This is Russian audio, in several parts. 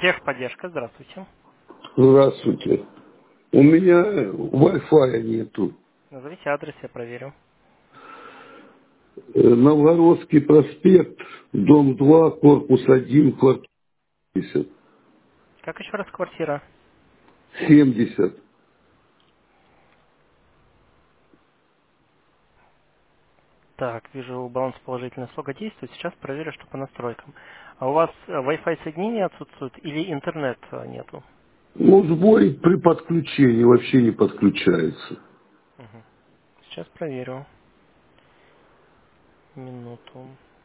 Техподдержка, здравствуйте. Здравствуйте. У меня Wi-Fi нету. Назовите адрес, я проверю. Новгородский проспект, дом 2, корпус 1, квартира 70. Как еще раз квартира? 70. Так, вижу, баланс положительный, слога действует. Сейчас проверю, что по настройкам. А у вас Wi-Fi соединение отсутствует или интернет нету? Ну, сбой при подключении вообще не подключается. Мгм. Сейчас проверю. Минуту.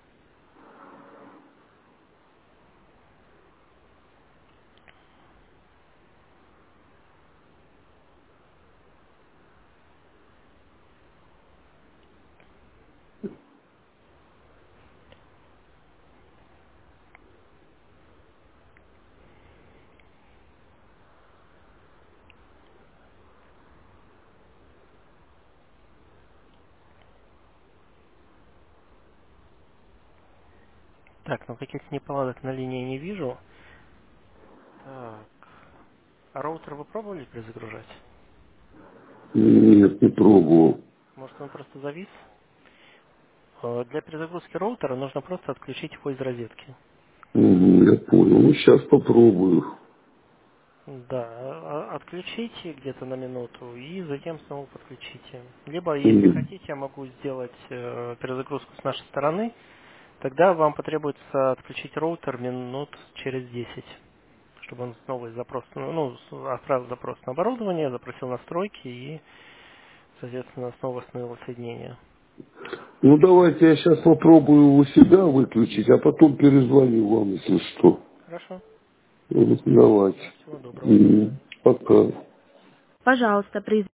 Так, ну каких неполадок на линии не вижу. Так. А роутер вы пробовали перезагружать? Нет, не пробовал. Может, он просто завис? Для перезагрузки роутера нужно просто отключить его из розетки. Я понял. Ну, сейчас попробую. Да, отключите где-то на минуту и затем снова подключите. Либо, если Мгм. хотите, я могу сделать перезагрузку с нашей стороны. Тогда вам потребуется отключить роутер минут через 10, чтобы он снова запрос, отправил запрос на оборудование, запросил настройки и, соответственно, снова восстановил соединение. Ну, давайте я сейчас попробую у себя выключить, а потом перезвоню вам, если что. Хорошо. Давайте. Всего доброго, до свидания. Пока. Пожалуйста, при